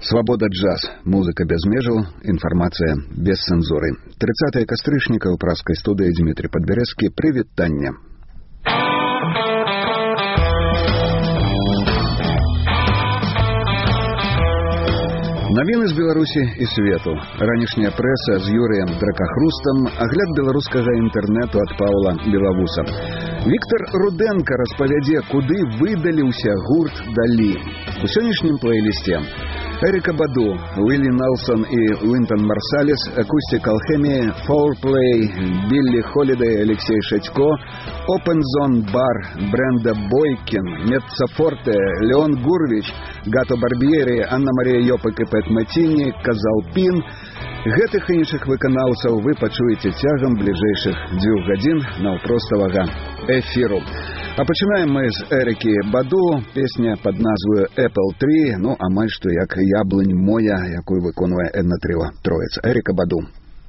Свабода джаз. Музыка без межаў, інфармацыя без цэнзуры. 30 кастрычніка ў праскай студыі Дмітрий Падбярэзкі. Прывітанне. Навіны з Беларусі і свету. Ранішняя прэса з Юрыем Дракахрустам, агляд беларускага інтэрнэту ад Паўла Белавуса. Віктор Руденко распавядзе, куды выдаліўся гурт Далі. У сённяшнім плейлісце Эрика Баду, Уилли Нелсон и Уинтон Марсалис, Acoustic Alchemy, Fourplay, Билли Холидей, Алексей Шатько, Open Zone Bar, Бренда Бойкин, Меццафорте, Леон Гурвич, Гато Барбьери, Анна-Мария Йопак и Пэт Матини, Казалпин. Гэтых і іншых выканаўцаў вы пачуеце цягам бліжэйшых 2 гадзін наўпроставага эфіру. А пачынаем мы з Эрики Баду, песня пад назваю Apple 3, амаль што як яблынь моя, якую выконвае этна-трыо Троіца. Эрика Баду.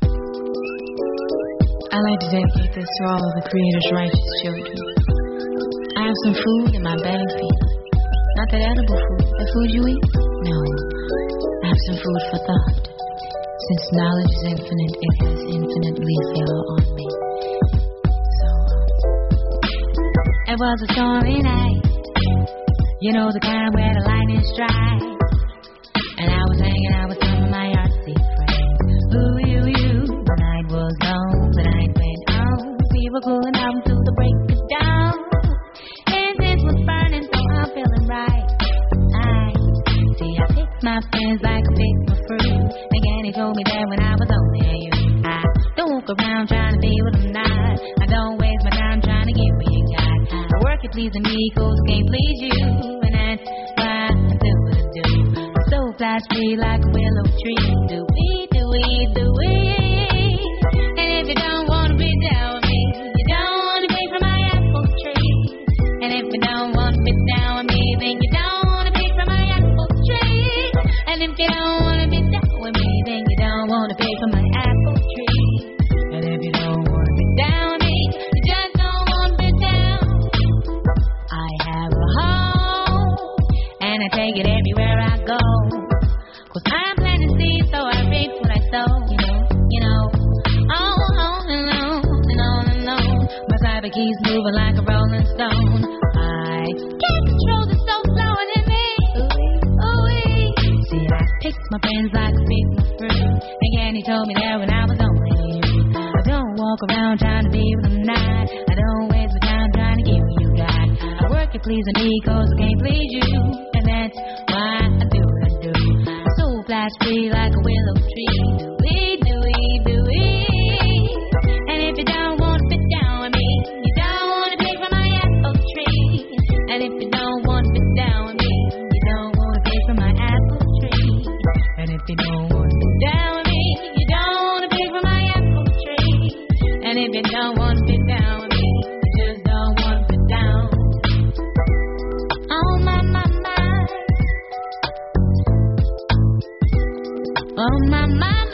I like to dedicate this to all of the Creator's righteous children. I have some food in my bag for you. Not that edible food, the food you eat? No. I have some food for thought. Since knowledge is infinite, it has infinitely fell on me. So, it was a stormy night. You know the kind where the lightning strikes. And I was hanging out with some of my artsy friends. Ooh, you. The night was long, the night went on. We were cooling out until the break of dawn. Incense was burning, so I'm feeling right. I picked my friends like I picked my fruit. Again, he told me that when I was only a youth. I don't walk around trying to be what I'm not. I don't waste my time trying to get where you got. I work at pleasing me, cause I can't please you. And that's why I do what I do. I'm so flash free like a willow tree. Do we. And if you don't wanna be down with me, you don't wanna be from my apple tree. And if you don't wanna be down with me, then you don't wanna be from my apple tree. And if you don't wanna be down with me, then you don't wanna be from my apple tree. And if you don't wanna be down with me, you just don't wanna be down. I have a home, and I take it everywhere I go. Cause I'm planting seeds, so I reap what I sow. You know, on and on and on and on. My cyber keeps moving like a rolling stone. I can't control the soul flowing in me. See, I picked my friends like I picked my fruit. Again, he told me that when I was only a youth. I don't walk around trying to be what I'm not. I don't waste my time trying to get what you got. I work at pleasing me cause I can't please you. And that's why I do what I do. I'm so flash free like a willow tree. Do we. And if you don't wanna sit down with me, you don't wanna take from my apple tree. And if you don't wanna sit down with me, you don't wanna take from my apple tree. And if you don't wanna sit down with me, you don't wanna take from my apple tree. And if you don't wanna sit down with me, you just don't wanna sit down. Oh my. Oh my.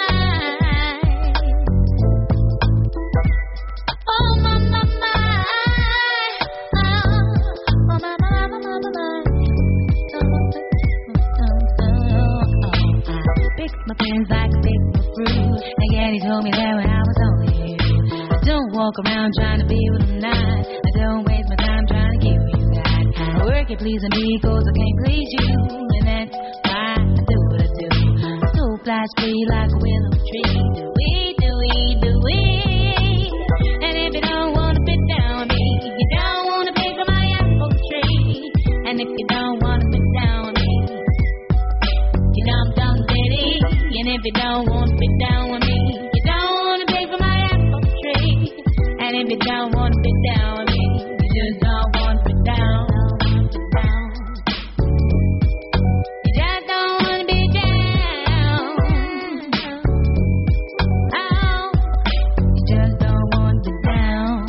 My friends like a big fruit. Again, he told me that when I was only you. I don't walk around trying to be what I'm not. I don't waste my time trying to get what you got. I work at pleasing me cause I can't please you. And that's why I do what I do. I'm so flash free like a willow tree. Do we. And if you don't wanna sit down with me, you don't wanna be from my apple tree. And if you don't wanna sit down with me, you dumb ditty. And if you don't want to be down with me, you don't want to be from my apple tree. And if you don't want to be down with me, you just don't want to be down. You just don't want to be down. Oh, you just don't want to be down.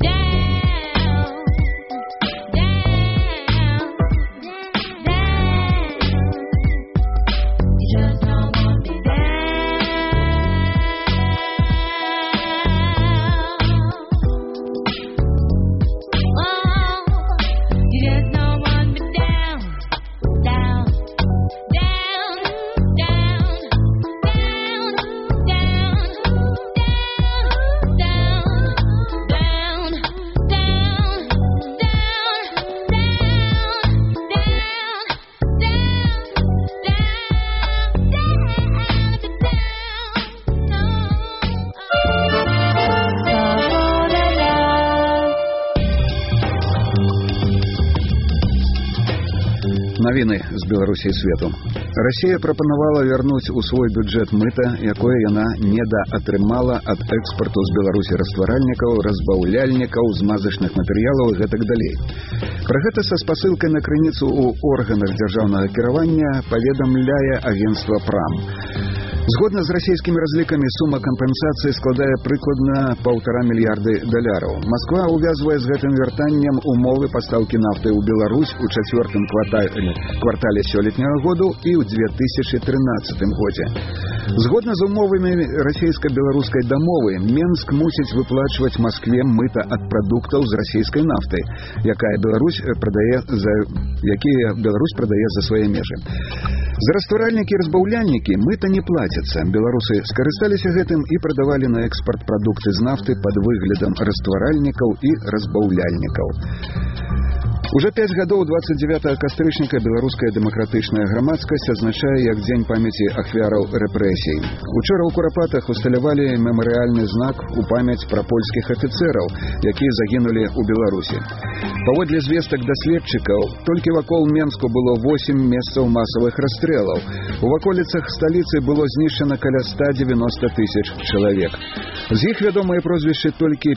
You just don't want to be down. Навіны з Беларусі і свету. Расія прапанавала вярнуць у свой бюджэт мыта, якое яна недаатрымала ад экспарту з Беларусі растваральнікаў, разбаўляльнікаў, змазачных матэрыялаў і гэтак далей. Пра гэта са спасылкай на крыніцу ў органах дзяржаўнага кіравання паведамляе агенцтва «Прам». Згодна з расійскімі разлікамі, сума кампенсацыі складае прыкладна $1,5 мільярда. Масква увязвае з гэтым вяртаннем умовы пастаўкі нафты ў Беларусь у чацвёртым квартале сёлетняга году і ў 2013 годзе. Згодна з умовамі расійска-беларускай дамовы, Менск мусіць выплачваць Маскве мыта ад прадуктаў з расійскай нафты, якія Беларусь прадае за свае межы. За растваральнікі і разбаўляльнікі мыта не плаціцца. Беларусы скарысталіся гэтым і прадавалі на экспарт прадукты з нафты пад выглядам растваральнікаў і разбаўляльнікаў. Уже 5 гадоў 29 кастрычніка беларуская дэмакратычная грамадскасць адзначае як дзень памяці ахвяраў рэпрэсій. Учора ў Курапатах усталявалі мемарыяльны знак у памяць пра польскіх афіцэраў, якія загінулі ў Беларусі. Паводле звестак даследчыкаў, толькі вакол Менску было 8 месцаў масавых расстрэлаў. У ваколіцах сталіцы было знішчана каля 190 тысяч чалавек. З іх вядомыя прозвішчы толькі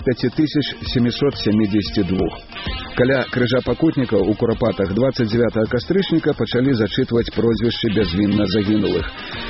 5772. Каля крыжа пакутнікаў у Курапатах 29 кастрычніка пачалі зачытваць прозвішчы бязвінна загінулых.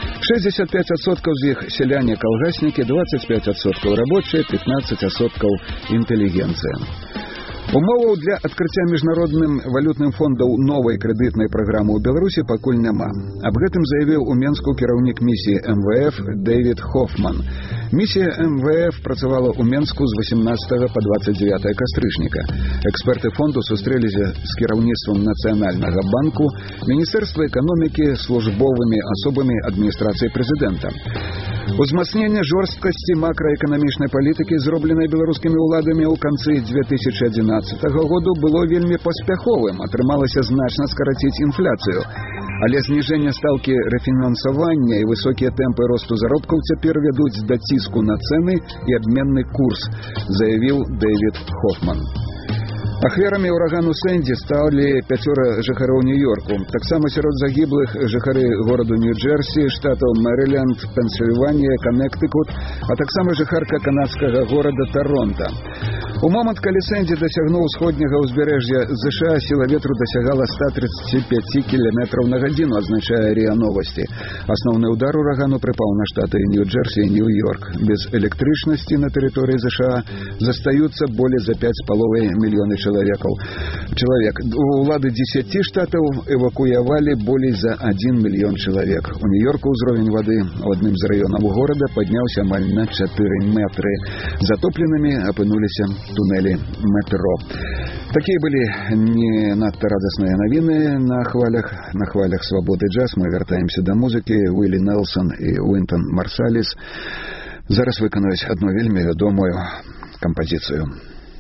65% з іх сяляне-калгаснікі, 25% рабочыя, 15% інтэлігенцыя. Умоваў для адкрыцця міжнародным валютным фондам новай крэдытнай праграмы ў Беларусі пакуль няма. Аб гэтым заявіў у Менску кіраўнік місіі МВФ Дэвід Хофман. Місія МВФ працавала ў Менску з 18 па 29 кастрычніка. Эксперты фонду сустрэліся з кіраўніцтвам Нацыянальнага банку, Міністэрства эканомікі, службовымі асобамі адміністрацыі прэзідэнта. Узмацненне жорсткасці макраэканамічнай палітыкі, зробленай беларускімі ўладамі ў канцы 2011 году, было вельмі паспяховым, атрымалася значна скараціць інфляцыю. Але зніжэнне стаўкі рэфінансавання і высокія тэмпы росту заробкаў цяпер вядуць да ціску на цэны і абменны курс, заявіў Дэвід Хофман. Ахвярамі ўрагану Сэнді сталі 5 жыхароў Нью-Йорку. Таксама сярод загіблых жыхары гораду Нью-Джерсі, штатаў Мэрыленд, Пенсільванія, Каннектыкут, а таксама жыхарка канадскага горада Торонто. У момант, калі Сэнді дасягнуў усходняга ўзбярэжжя ЗША, сіла ветру дасягала 135 км на гадзіну, адзначае РИА Новости. Асноўны удар урагану прыпаў на штаты Нью-Джерсі і Нью-Йорк. Без электрычнасці на тэрыторыі ЗША застаюцца болей за 5,5 мільёны чалавек. Улады 10 штатаў эвакуявалі болей за 1 мільён чалавек. У Нью-Йорку ўзровень вады ў адным з раёнаў горада падняўся амаль на 4 метры. Затопленымі апынуліся туннелі метро. Такія былі не надта радасныя навіны на хвалях свабоды джаз. Мы вяртаемся да музыкі. Уіллі Нелсон і Уінтон Марсаліс зараз выканаюць адну вельмі вядомую кампазіцыю.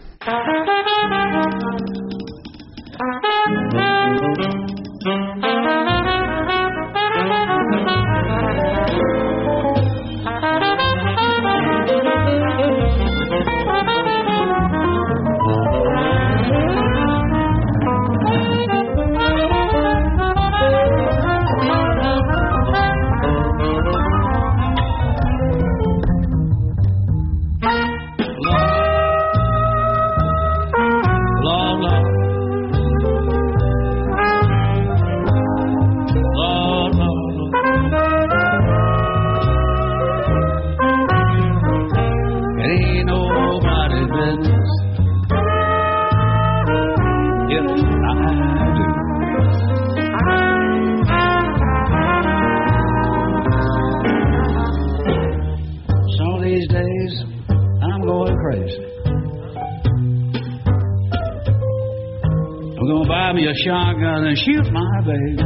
A shotgun and shoot my baby,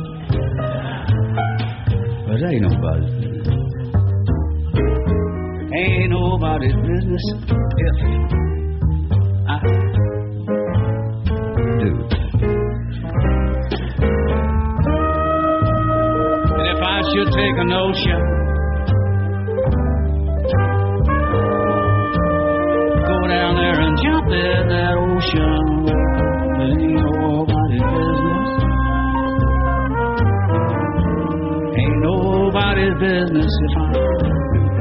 but ain't nobody's business if I do. And if I should take a notion, go down there and jump in that ocean, it ain't nobody's business business if I do.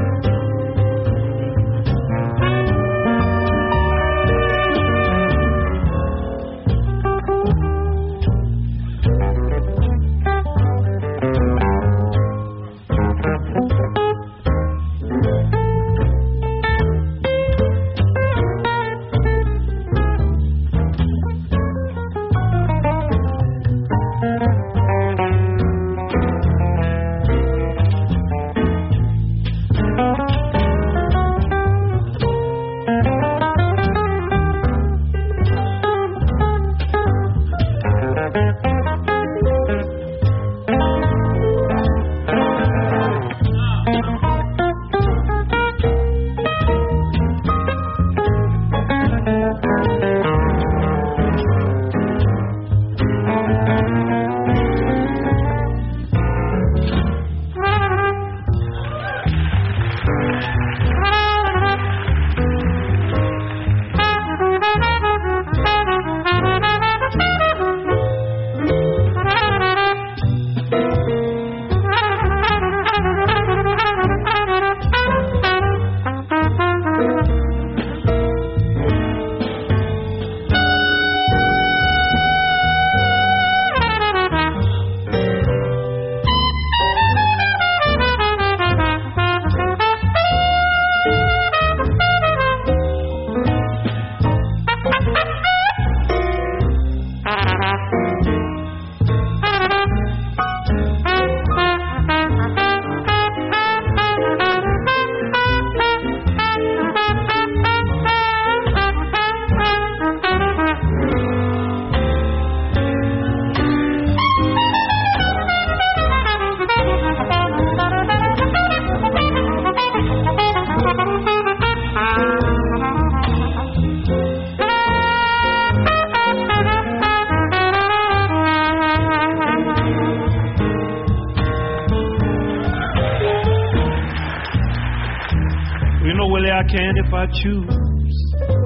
I can if I choose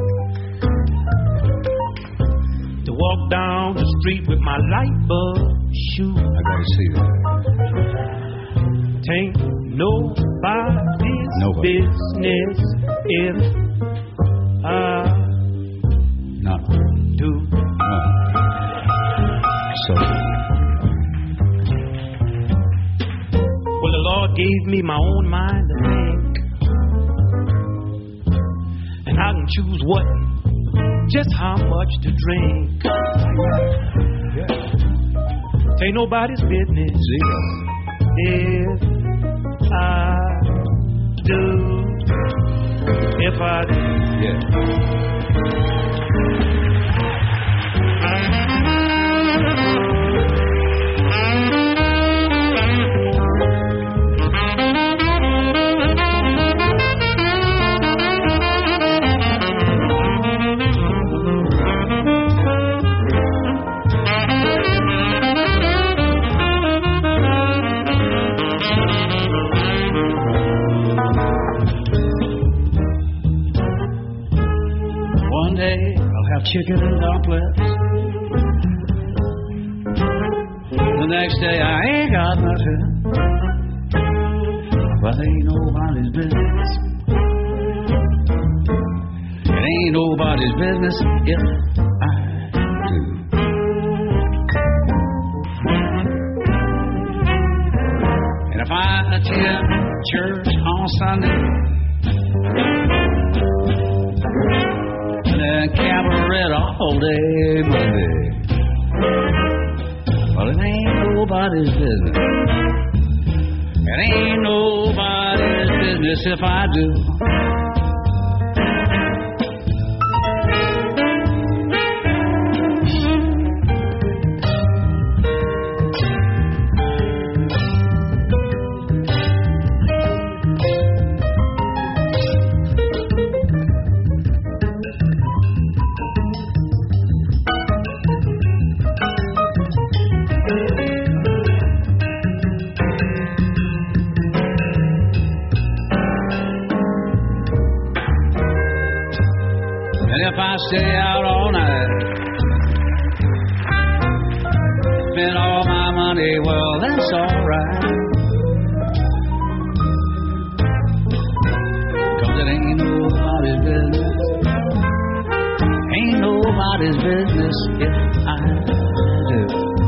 to walk down the street with my light bulb shoes. I gotta see that. Tain't nobody's business if I do. So, well, the Lord gave me my own mind to think, and I can choose what, just how much to drink. Tain't nobody's business if I do. If I do. Chicken and dumplings. The next day I ain't got nothing, but ain't nobody's business. It ain't nobody's business if I do. And if I attend church on Sunday and cabaret all day Monday, well, it ain't nobody's business. It ain't nobody's business if I do. Stay out all night, spend all my money, well, that's alright. business. Ain't nobody's business if I do.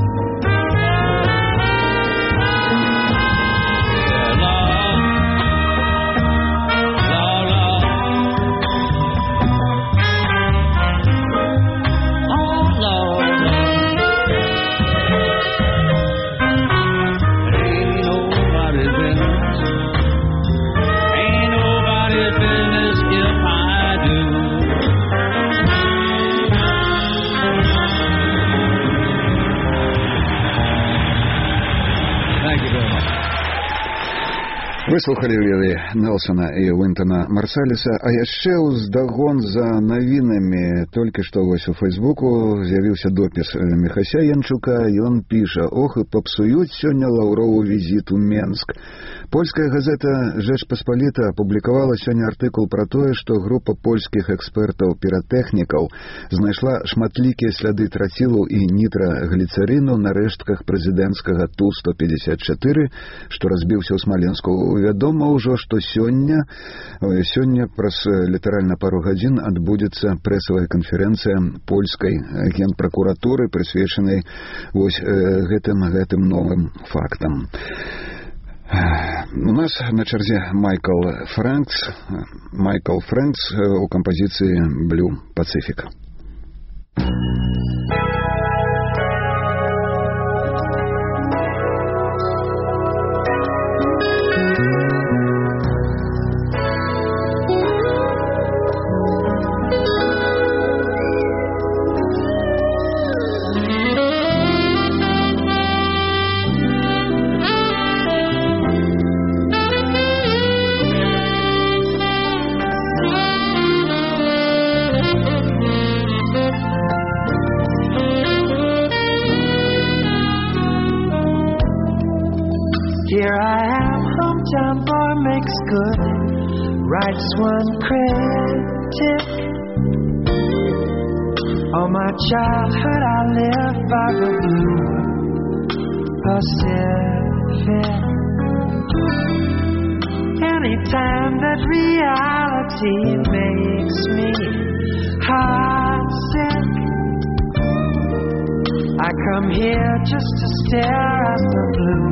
Выслухалі Віллі Нелсона і Вінтона Марсаліса, а яшчэ ўздагон за навінамі. Толькі што вось у Фейсбуку з'явіўся допіс Міхася Янчука, і ён піша: «Ох, і папсуюць сёння Лаўрову візіт у Менск». Польская газета «Жэч Паспаліта» апублікавала сёння артыкул пра тое, што група польскіх экспертаў-піратэхнікаў знайшла шматлікія сляды трацілу і нітрагліцэрыну на рэштках прэзідэнцкага Ту-154, што разбіўся ў Смаленску. Вядома ўжо, што сёння праз літаральна пару гадзін адбудзецца прэсавая канферэнцыя польскай генпракуратуры, прысвечанай вось гэтым новым фактам. У нас на чарзе Майкл Фрэнкс у кампазіцыі «Blue Pacific». Here I am, hometown boy makes good, writes one critic. All my childhood I lived by the Blue Pacific. Anytime that reality makes me heartsick, I come here just to stare at the Blue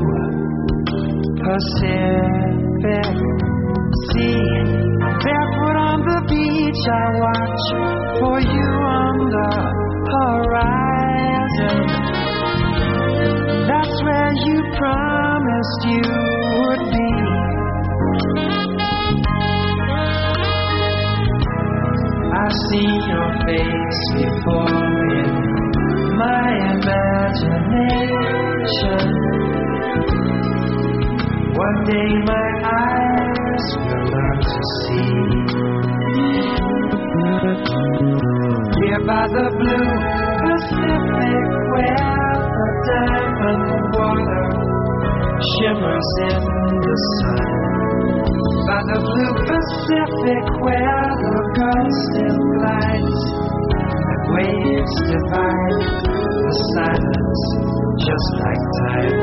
Pacific. See, barefoot on the beach, I watch for you on the horizon. That's where you promised you would be. I've seen your face before in my imagination. One day my eyes will learn to see. Here by the Blue Pacific, where the diamond water shimmers in the sun. By the Blue Pacific, where the gulls still light and waves divide the silence just like time.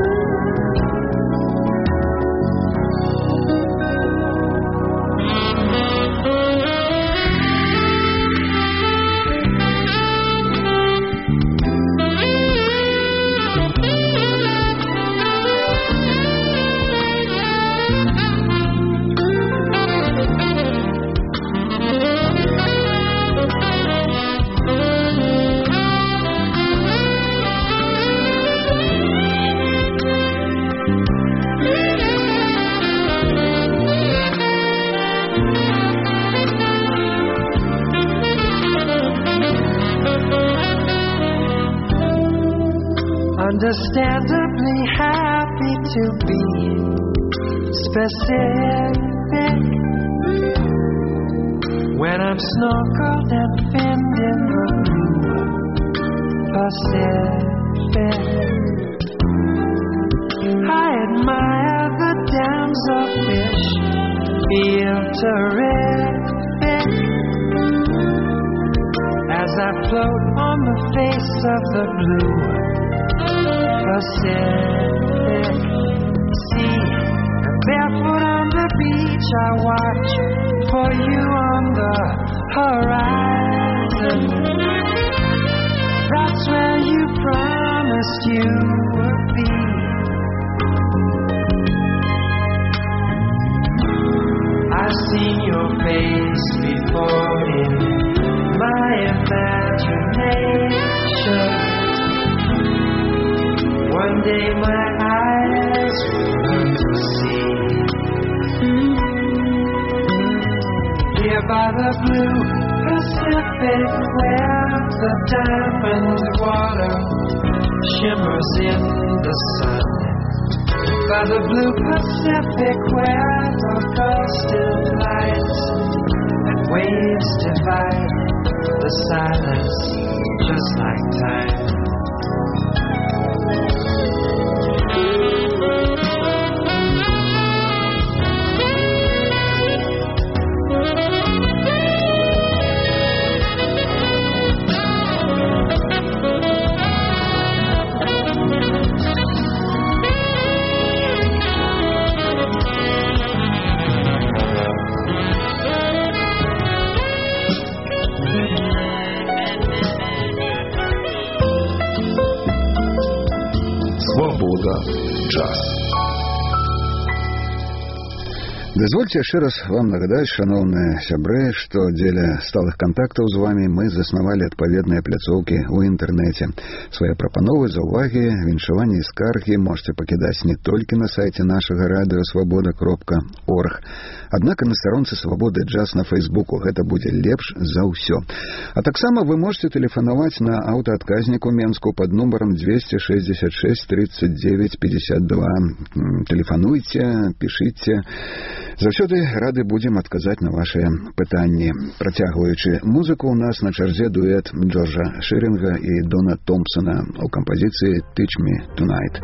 Understandably happy to be specific when I'm snorkeled and finned in the Blue Pacific. I admire the dams of fish, feel terrific as I float on the face of the Blue Pacific. See, I'm barefoot on the beach, beach I watch for you on the horizon. That's where you promised you would be. I've seen your face before in my imagination. One day my eyes will learn to see. Here by the blue Pacific, where the diamond water shimmers in the sun. By the blue Pacific, where the gulf still lights and waves divide the silence just like time. Свобода джаз. Дазвольце яшчэ раз вам нагадаць, шаноўныя сябры, што дзеля сталых кантактаў з вамі мы заснавалі адпаведныя пляцоўкі ў інтэрнэце. Свае прапановы, заўвагі, віншаванні і скаргі можете пакідаць не толькі на сайце нашага радыё свабода.орг, аднак і на старонцы Свабоды джаз на Фейсбуку. Гэта будзе лепш за ўсё. А таксама вы можете тэлефанаваць на аўтаадказніку Менску пад нумарам 266 39 52. Тэлефануйце, пішыце. Заўсёды рады будзем адказаць на вашыя пытанні. Працягваючы музыку, у нас на чарзе дуэт Джорджа Шырінга і Дона Томпсона у кампазіцыі «Teach Me Tonight».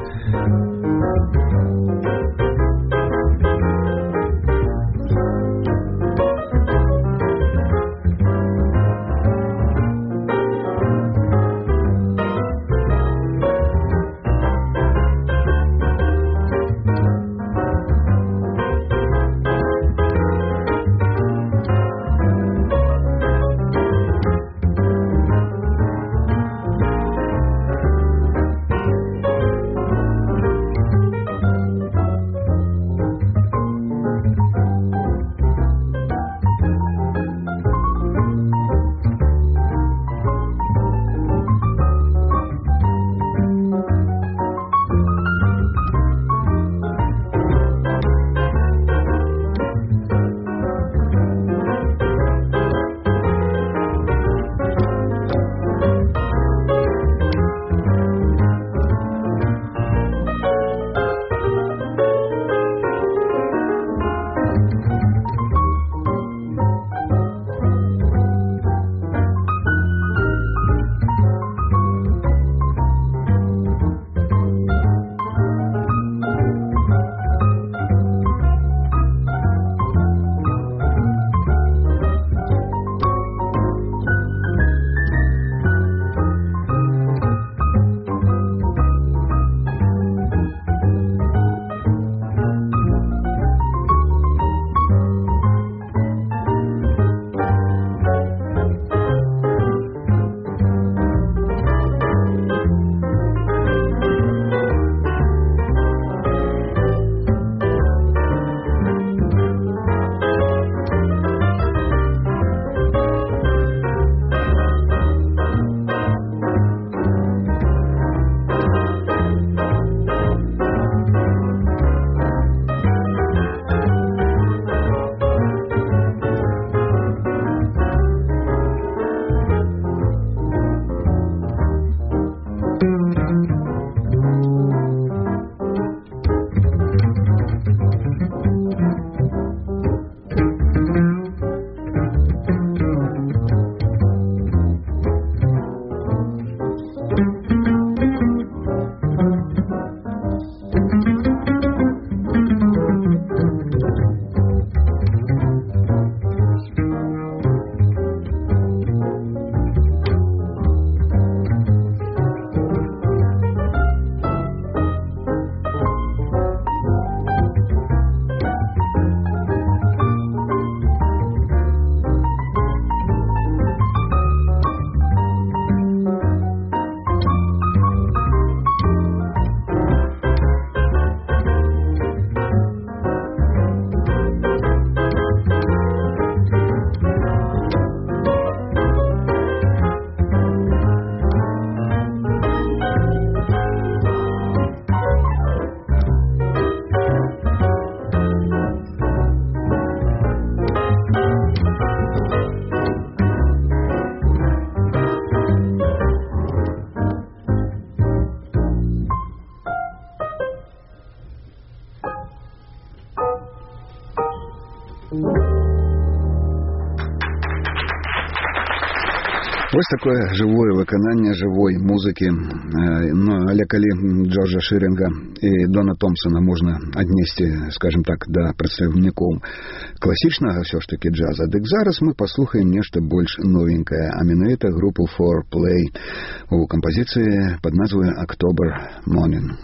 Вось такое жывое выкананне жывой музыкі. Ну, але калі Джорджа Шырінга і Дона Томпсона можна аднесці, скажем так, да прадстаўнікоў класічнага ўсё ж такі джаза, дык зараз мы паслухаем нешта больш новенькае, а менавіта групу 4Play у кампазіцыі пад назвай October Morning.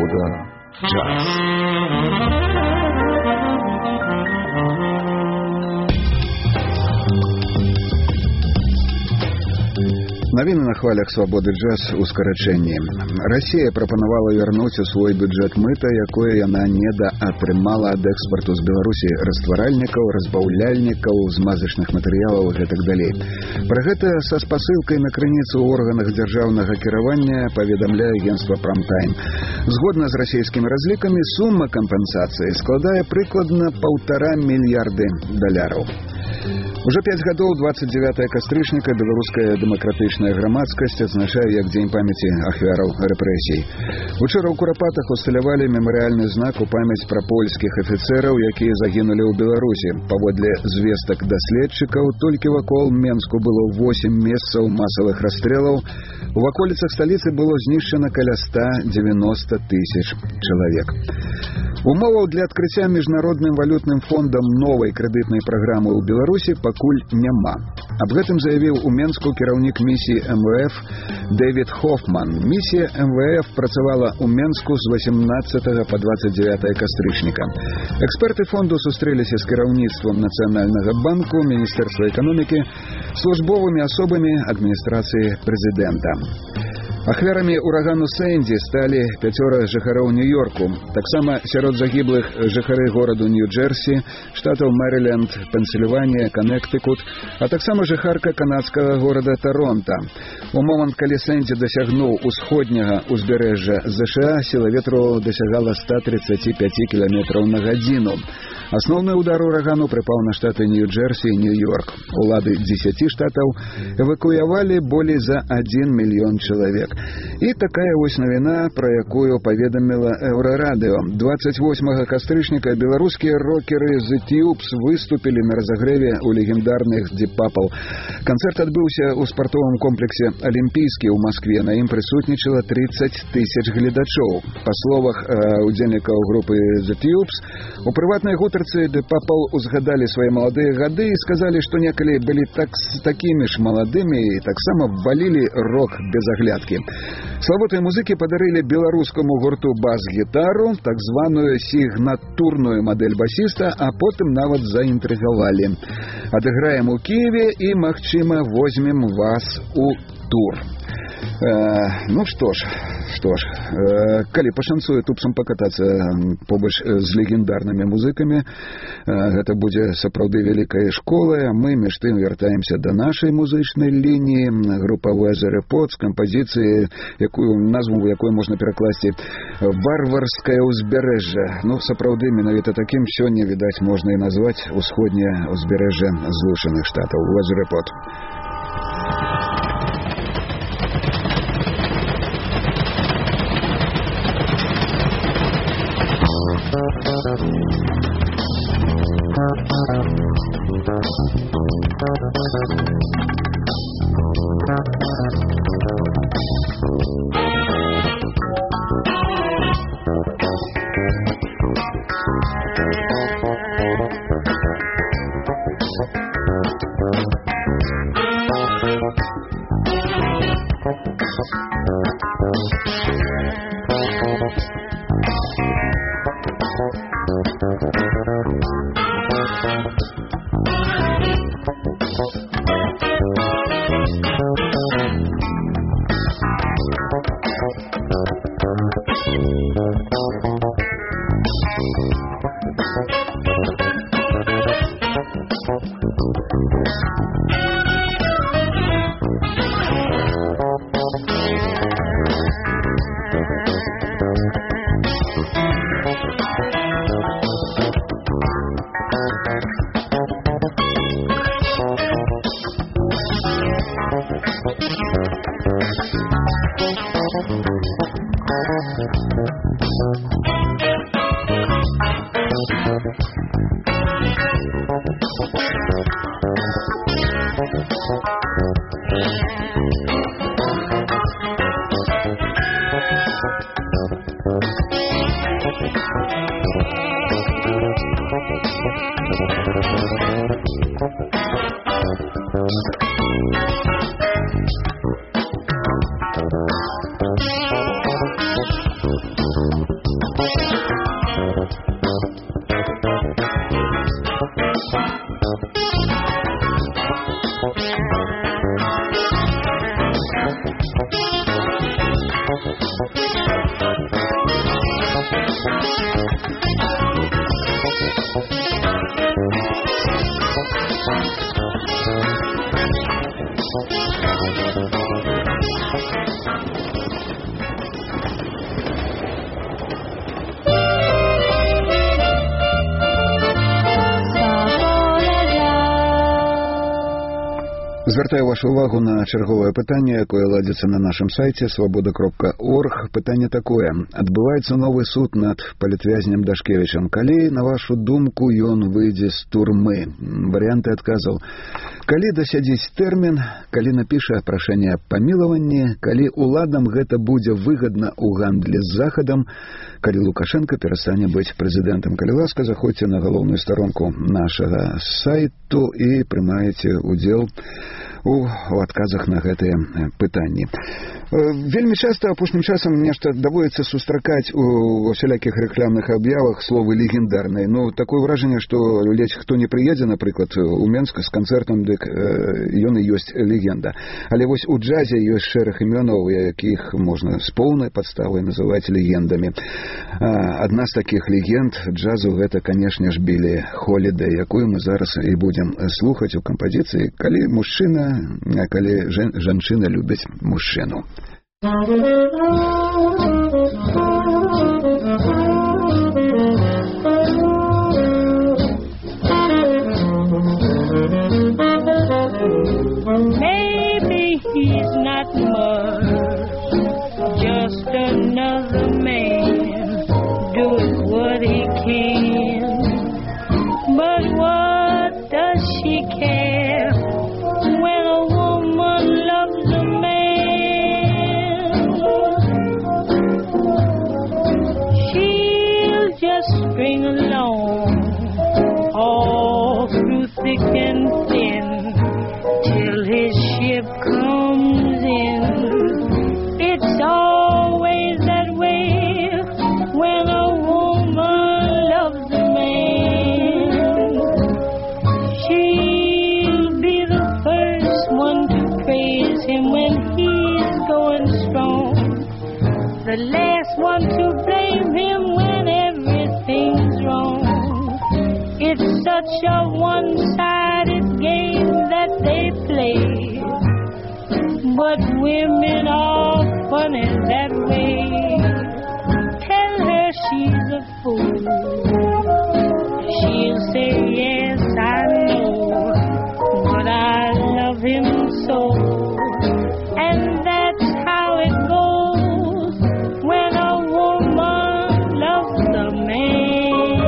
«Свобода джаз». Навіны на хвалях «Свободы джаз» у скарачэнні. Расія прапанавала вярнуць у свой бюджэт мыта, якое яна недаатрымала ад экспарту з Беларусі растваральнікаў, разбаўляльнікаў, змазачных матэрыялаў і гэтак далей. Пра гэта са спасылкай на крыніцу ў органах дзяржаўнага кіравання паведамляе агенцтва «Прамтайм». Згодна з расійскімі разлікамі, сума кампенсацыі складае прыкладна $1,5 мільярда. Уже 5 гадоў 29 кастрычніка беларуская дэмакратычная грамадскасць адзначае як дзень памяці ахвяраў рэпрэсій. Учора ў Курапатах усталявалі мемарыяльны знак у памяць пра польскіх афіцэраў, якія загінулі ў Беларусі. Паводле звестак даследчыкаў, толькі вакол Менску было 8 месцаў масавых расстрэлаў. У ваколіцах сталіцы было знішчана каля 190 тысяч чалавек. Умоваў для адкрыцця міжнародным валютным фондам новай крэдытнай праграмы ў Беларусі пакуль няма. Аб гэтым заявіў у Менску кіраўнік місіі МВФ Дэвід Хофман. Місія МВФ працавала ў Менску з 18 па 29 кастрычніка. Эксперты фонду сустрэліся з кіраўніцтвам Нацыянальнага банку, Міністэрства эканомікі, службовымі асобамі адміністрацыі прэзідэнта. Ахвярамі урагану Сэнді сталі 5 жыхароў Нью-Йорку. Таксама сярод загіблых жыхары гораду Нью-Джерсі, штатаў Мэрыленд, Пенсільванія, Канектыкут, а таксама жыхарка канадскага горада Торонта. У момант, калі Сэнді дасягнуў усходняга ўзбярэжжа ЗША, сіла ветру дасягала 135 км на гадзіну. Асноўны удар урагану прыпаў на штаты Нью-Джерсі і Нью-Йорк. Улады 10 штатаў эвакуявалі болей за 1 мільён чалавек. І такая вось навіна, пра якую паведаміла Еўрарадыё. 28 кастрычніка беларускія рокеры The Tubes выступілі на разагрэве ў легендарных Deep Purple. Канцэрт адбыўся ў спартовым комплексе «Алімпійскі» ў Маскве. На ім прысутнічала 30 тысяч гледачоў. Па словах удзельнікаў групы The Tubes, у прыватнай гутарцы Deep Purple узгадалі свае маладыя гады і сказалі, што некалі былі такімі ж маладымі і таксама валілі рок без аглядкі. Славутыя музыкі падарылі беларускаму гурту бас-гітару, так званую сігнатурную мадэль басіста, а потым нават заінтрыгавалі. Адыграем у Кіеве і, магчыма, возьмем вас у тур. Ну што ж, калі пашанцуе тупцам пакатацца побач з легендарнымі музыкамі, гэта будзе сапраўды вялікая школа. Мы між тым вяртаемся да нашай музычнай лініі. Група Weather Report з кампазіцыі, назву якой можна перакласці «Варварскае ўзбярэжжа». Ну, сапраўды, менавіта такім сёння, відаць, можна і назваць усходняе ўзбярэжжа Злучаных Штатаў. Weather Report. Звяртаю вашу увагу на чарговае пытанне, якое ладзіцца на нашым сайце свабода.орг. Пытанне такое. Адбываецца новы суд над палітвязнем Дашкевічам. Калі, на вашу думку, ён выйдзе з турмы? Варыянты адказаў. Калі дасядзіць тэрмін, калі напіша прашэнне аб памілаванні, калі уладам гэта будзе выгадна ў гандлі з Захадам, калі Лукашенко перастане быць прэзідэнтам. Калі ласка, заходзьце на галоўную старонку нашага сайту і прымаеце удзел у адказах на гэтыя пытанні. Вельмі часта апошнім часам нешта даводіцца сустракаць у усялякіх рэкламных аб'явах словы легендарныя. Ну, такое ўражанне, што ледзь хто не прыедзе, напрыклад, у Менск з канцэртам, дык ён і ёсць легенда. Але вось у джазе ёсць шэраг імёнаў, якіх можна з поўнай падставай называць легендамі. Адна з такіх легенд джазу гэта, канешне ж, Білі Холідэй, якую мы зараз і будзем слухаць у кампазіцыі «Калі мужчына, а калі жанчына любіць мужчыну». Maybe he's not much, just another man doing what he can. But what does she care when a woman loves a man? She'll just string along all through thick and thin till his ship comes in. It's always that way when a woman loves a man. She'll be the first one to praise him when he's going strong, the last one to blame him when everything's wrong. It's such a one-sided game that they play, but women are funny that way. Tell her she's a fool, she'll say yes, I know, but I love him so. And that's how it goes when a woman loves a man.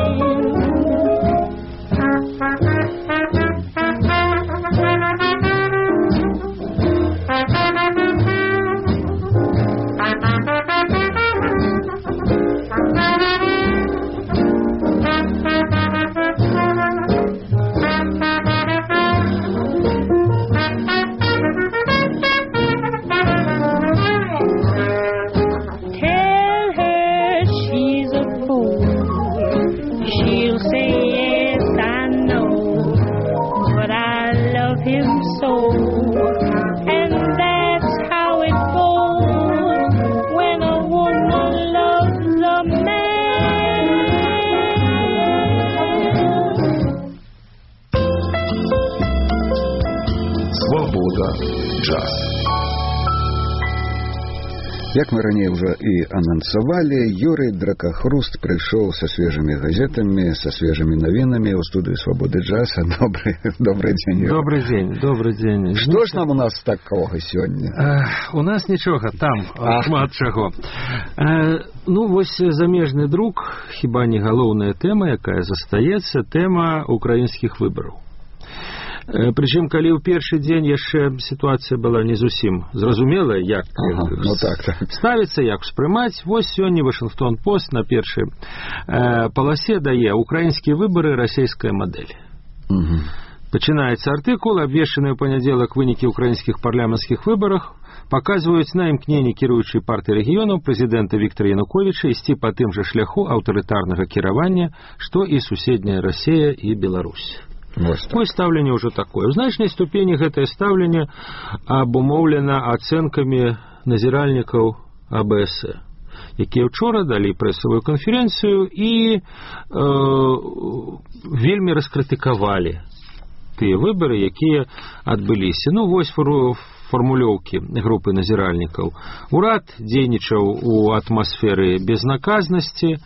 Як мы ранее уже и анонсовали, Юрий Дракохруст пришел со свежими газетами, со свежими новинами в студию «Свободы джаза». Добрый день, Юрий. Добрый день, добрый день. Что ж нам у нас такого сегодня? У нас ничего, там шмат чаго. Ну, вось замежны друг, хіба не галоўная тэма, якая застаецца, тэма украінскіх выбараў. Прычым, калі ў першы дзень яшчэ сітуацыя была не зусім зразумелая, як ставіцца, як успрымаць, вось сёння Вашингтон-Пост на першай паласе дае «Украінскія выбары. Расійская мадэль». Пачынаецца артыкул, абвешчаны ў панядзелак вынікі ўкраінскіх парламенцкіх выбарах, паказваюць на імкненне кіруючай партыі рэгіёнаў прэзідэнта Віктара Януковіча ісці па тым жа шляху аўтарытарнага кіравання, што і суседняя Расія і Беларусь. Мой стаўленне ўжо такое. У значнай ступені гэтае стаўленне абумоўлена ацэнкамі назіральнікаў АБС, якія ўчора далі прэсавую канферэнцыю і вельмі раскрытыкавалі тыя выбары, якія адбыліся. Ну, вось фармулёўкі групы назіральнікаў. Урад дзейнічаў у атмасферы безнаказнасці.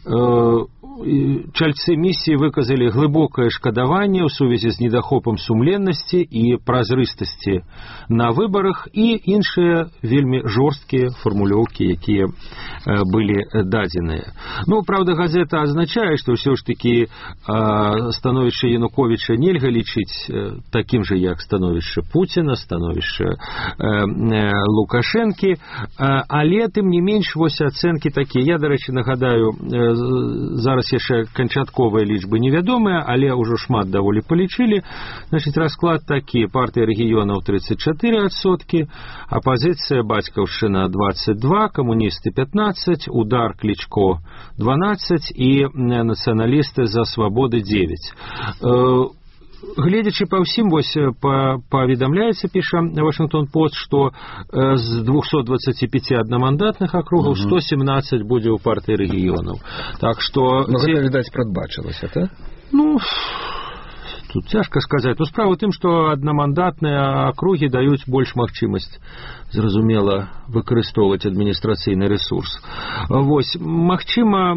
Чальцы місіі выказалі глыбокае шкадаванне ў сувязі з недахопам сумленнасці і празрыстасці на выбарах і іншыя вельмі жорсткія фармулёўкі, якія былі дадзеныя. Ну, правда, газета азначае, што ўсё ж такі становішча Януковіча нельга лічыць такім жа, як становішча Пуціна, становішча Лукашэнкі, але, тым не менш, вось ацэнкі такія. Я, дарэчы, нагадаю, зараз яшчэ канчатковыя лічбы невядомыя, але ўжо шмат даволі палічылі. Значыць, расклад такі: партыя рэгіёнаў 34%, апазіцыя бацькаўшчына 22%, камуністы 15%, удар Клічко 12% і нацыяналісты за свабоды 9%. Гледзячы па ўсім, вось паведамляецца, піша Вашингтон-Пост, што з 225 аднамандатных акругаў 117 будзе ў партыі рэгіёнаў. Так што... Ну, гэта, відаць, прадбачылася, так? Ну, тут цяжка сказаць. Ну, справа ў тым, што аднамандатныя акругі даюць больш магчымасць, зразумела, выкарыстоўваць адміністрацыйны рэсурс. Вось, магчыма,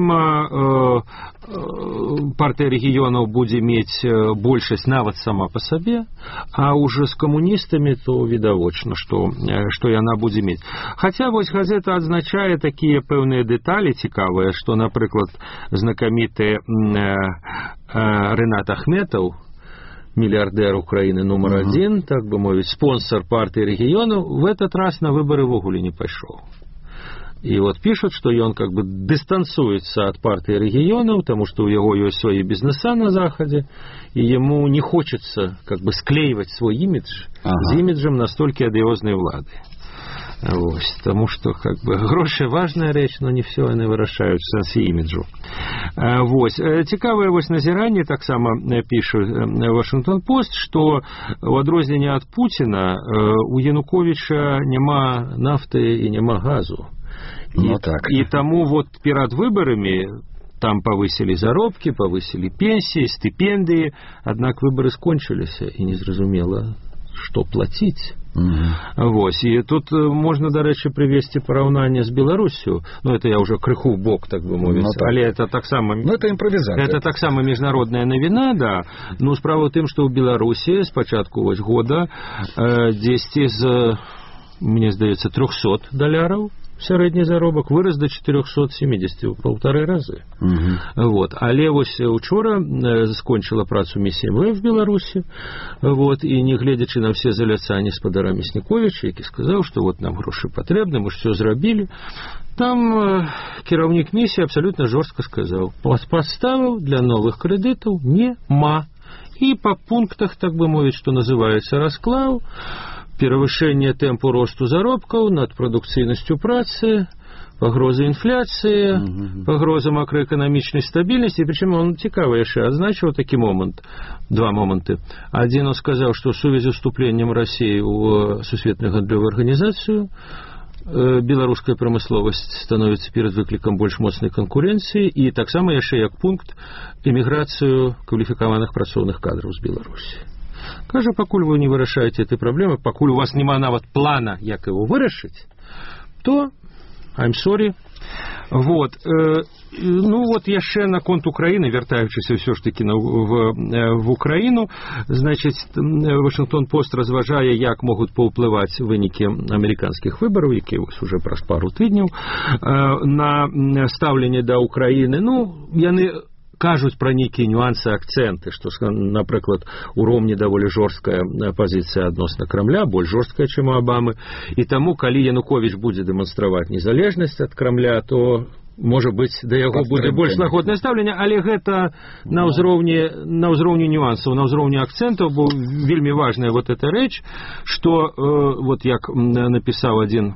партыя рэгіёнаў будзе мець большасць нават сама па сабе, а ўжо з камуністамі то відавочна, што яна будзе мець. Хаця вось газета адзначае такія пэўныя дэталі цікавыя, што, напрыклад, знакаміты Ренат Ахметов, миллиардер Украины номер один, так бы мовить, спонсор партии регионов, в этот раз на выборы в огуле не пошел. И вот пишут, что он как бы дистанцуется от партии регионов, потому что у него есть свои бизнеса на Заходе, и ему не хочется как бы склеивать свой имидж с имиджем настолько одиозной влады. Вот, потому что как бы гроши важная рэч, но не все они вырашаюць в сэнсе іміджу. Вот. Цікавае вось назіранне таксама піша Вашингтон-Пост, што у адрозненне ад Пуціна у Януковіча няма нафты і няма газу. І таму вот перад выбарамі там повысили заробкі, повысили пенсии, стипендии, аднак выборы скончыліся і незразумела, што плаціць. Вось, і тут можна, дарэчы, прывесці параўнанне з Беларусю. Ну, это я ўжо крыху в бок, так бы мовіць. Але это таксама... Ну, это импровизация. Это таксама міжнародная навіна, да. Ну, справа ў тым, што ў Беларусі з пачатку вось года 10 з, мне здаецца, $300 сярэдні заробак вырас до 470 в 1,5 разы. Вот. Але вось учора скончыла працу місія МВФ в Беларусі, вот, і не гледзячы на все заляцанні спадара Мясніковіча, які сказаў, што вот нам грошы патрэбны, мы ж все зрабілі. Там кіраўнік місіі абсолютно жорстка сказаў: падставаў для новых крэдытаў нема. І па пунктах, так бы мовіць, што называецца расклаў: перавышение темпу росту заробкаў, над прадукцыйнасцю працы, пагроза інфляцыі, пагроза макроэканамічнай стабільнасці. Причым он цікава яшчэ адзначыў такі момант, два моманты. Адзін он сказаў, што ў сувязі з уступленнем России ў Сусветную гандлёвую арганізацыю беларуская прамысловасць становіцца перад выклікам больш моцнай канкурэнцыі, і таксама яшчэ як пункт эміграцыю кваліфікаваных працоўных кадраў з Беларусі. Кажа, пакуль вы не вырашаеце этой праблемы, пакуль у вас няма нават плана, як его вырашыць, то I'm sorry. Вот. Ну вот яшчэ наконт Украины, вяртаючыся ўсё ж таки в Украину, значит, Вашингтон-Пост разважае, як могуць паўплываць вынікі амерыканскіх выбараў, якія уже праз пару тыдняў, на стаўленне да Украины. Ну, яны кажуць пра нейкія нюансы, акцэнты, што, напрыклад, у Ромні даволі жорсткая пазіцыя адносна Крамля, больш жорсткая, чым у Абамы, і таму, калі Януковіч будзе дэманстраваць незалежнасць ад Крамля, то, можа быць, да яго будзе больш лагоднае стаўленне, але гэта на ўзроўні нюансаў, на ўзроўні акцэнтаў, бо вельмі важная вот эта рэч, што, вот як напісаў адзін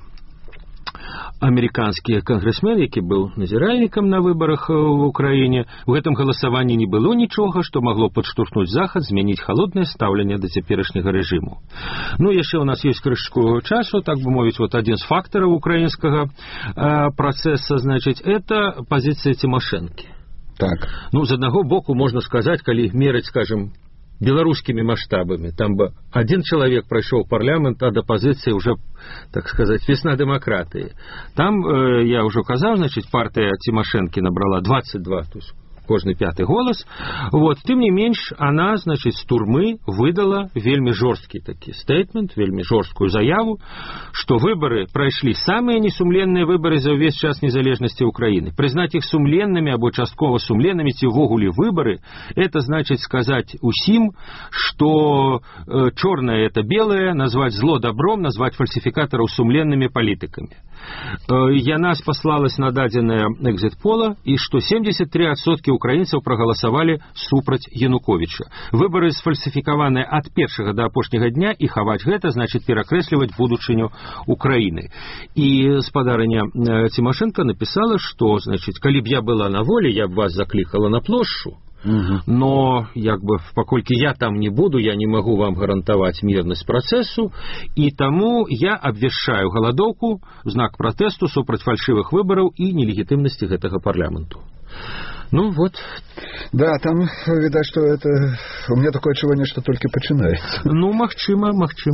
американскі кангрэсмен, які быў назіральнікам на выбарах в Украіне, у гэтым галасаванні не было нічога, што магло падштурхнуць Захад змяніць халоднае стаўленне да цяперашняга рэжыму. Ну, яшчэ у нас ёсць крышку часу, так бы мовіць, вот адзін з фактараў украінскага працэса, значыць, это пазіцыя Тимошенко. Так. Ну, з аднаго боку можна сказаць, калі мерыць, скажем, белорусскими масштабами. Там бы один человек прошел парламент ад оппозиции уже, так сказать, весна демократии. Там, я уже указал, значит, партия Тимошенко набрала 22, то есть кожны пяты голос. Вот. Тым не менш, она, значит, з турмы выдала вельмі жорсткі такі стейтмент, вельмі жорсткую заяву, что выборы пройшли самые несумленные выборы за увесь час незалежности Украины. Признать их сумленными або частково сумленными, ці ввогуле выборы, это значит сказать усім, что черное это белое, назвать зло добром, назвать фальсификаторов сумленными политиками. Яна спаслалась на дадзенае экзит-пола, и что 73% украінцаў прагаласавалі супраць Януковича. Выборы сфальсифікаваныя ад першага да апошняга дня, і хаваць гэта значит перакрэсліваць будучыню Украины. И спадарыня Тимошенко написала, что, значит, калі б я была на воле, я б вас закликала на плошчу, но, як бы, паколькі я там не буду, я не могу вам гарантаваць мірнасць працэсу, і таму я абвяшчаю галадоўку в знак пратэсту супраць фальшывых выбараў і нелегітымнасці гэтага парламенту. Ну, вот. Да, там, видать, что это... У меня такое отчувание, что только начинается. Ну, магчыма.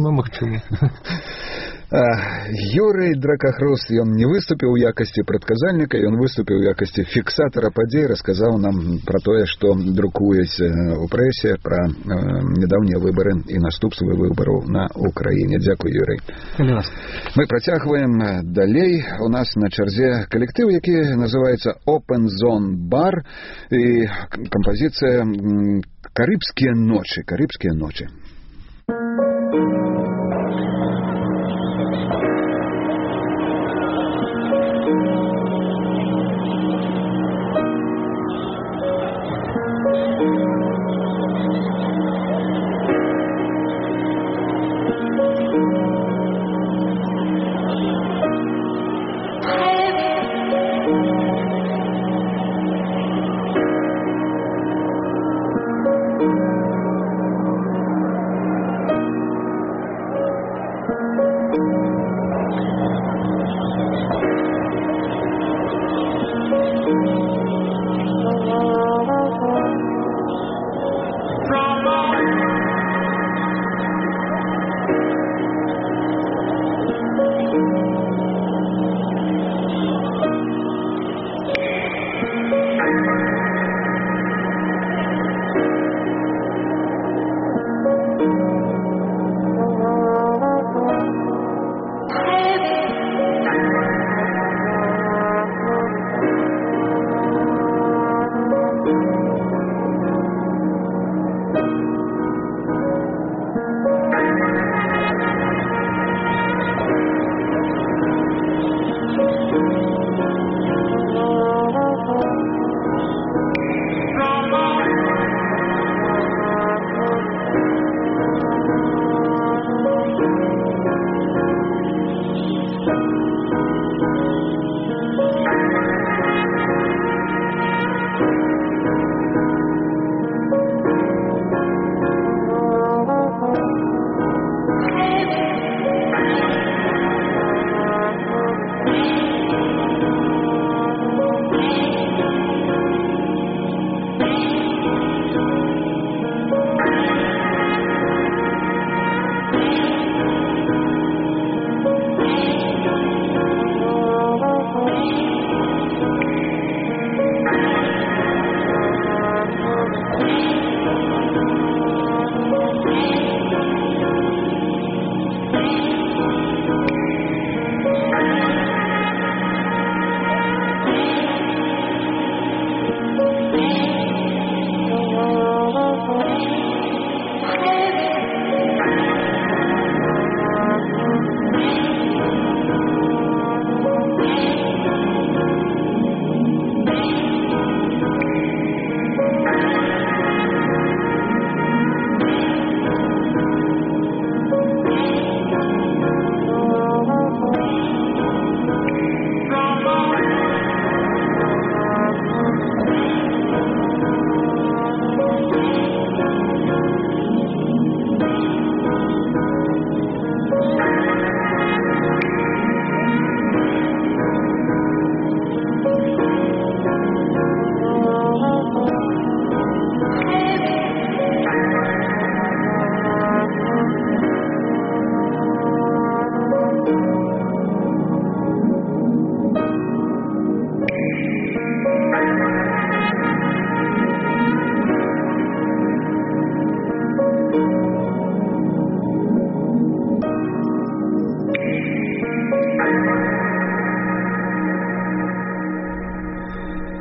Юрый Дракахруст, ён не выступіў у якасці прадказальніка, ён выступіў у якасці фіксатара падзей, расказаў нам пра тое, што друкуецца у прэсе, пра недаўнія выбары і наступствы выбараў на Украіне. Дзякуй, Юрый. Мы працягваем далей. У нас на чарзе калектыў, які называецца Open Zone Bar, і кампазіцыя «Карыбскія ночы».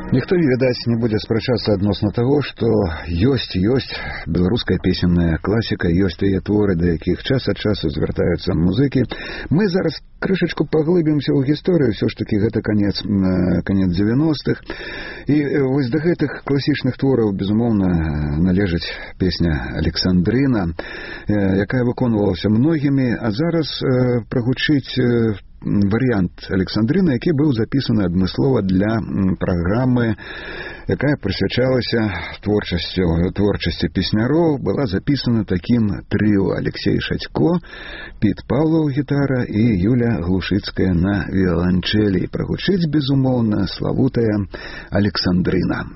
Ніхто, відаць, не будзе спрачацца адносна таго, што ёсць беларуская песенная класіка, ёсць тыя творы, да якіх час ад часу звяртаюцца музыкі. Мы зараз крышачку паглыбімся ў гісторыю, ўсё ж такі гэта канец 90-х. І вось да гэтых класічных твораў, безумоўна, належыць песня «Александрына», якая выконвалася многімі, а зараз прагучыць варыянт «Александрына», які быў запісаны адмыслова для праграмы, якая прысвячалася творчасці песняроў, была запісана такім трыо: Алексей Шадько, Піт Павлаў гітара і Юля Глушыцкая на віяланчэлі. Прагучыць, безумоўна, славутая «Александрына».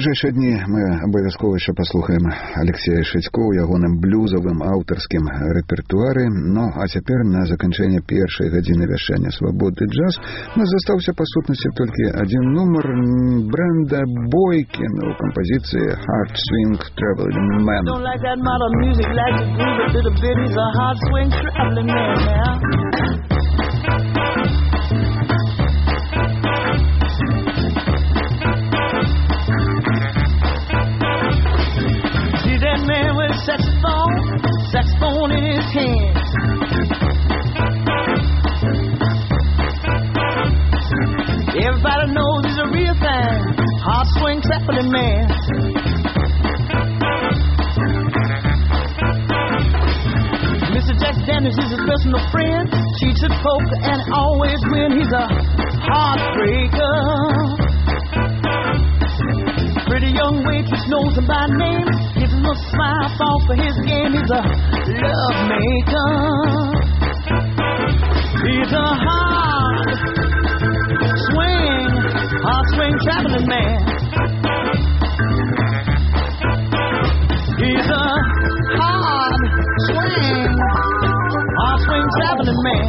бліжэйшыя дні мы абавязкова яшчэ паслухаем Алексея Шыцько ў ягоным блюзавым аўтарскім рэпертуары. Ну, а цяпер на заканчэнне першай гадзіны вяшчання «Свабоды джаз» нас застаўся па сутнасці толькі адзін нумар Брэнда Бойкіна ў кампазіцыі «Hard Swing Traveling Man». Don't like that modern music, like the groove to the bit. He's a hard swing traveling man now. See that man with saxophone in his hand. Everybody knows he's a real thing, hard swing traveling man. Mr. Jack Daniels is his personal friend. Cheats at poker and always win. He's a heartbreaker. Pretty young waitress knows him by name. Gives him a smile, fall for his game. He's a love maker. He's a hard swing traveling man. He's a hard swing traveling man.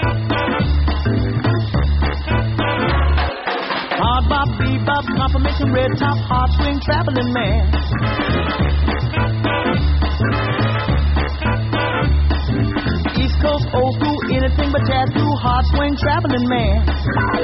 Hard bop, bebop, confirmation, red top, hard swing traveling man. East Coast, old school, anything but jazz, hard swing traveling man.